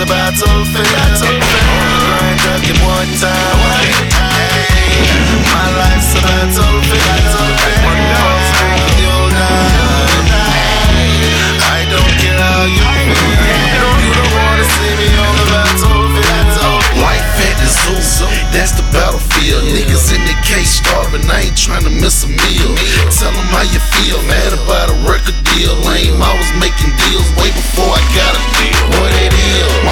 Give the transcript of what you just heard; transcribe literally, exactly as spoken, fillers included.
a battlefield. On the grind, ducking one time. Hey, my life's a battlefield. One pulse, you'll die. I don't care how you feel. You don't wanna see me on the battlefield. Life at the zoo, that's the battlefield. Niggas in the case starving, I ain't trying to miss a meal. Tell them how you feel, mad about a record deal. Lame, I was making deals way before I got a deal. What it is?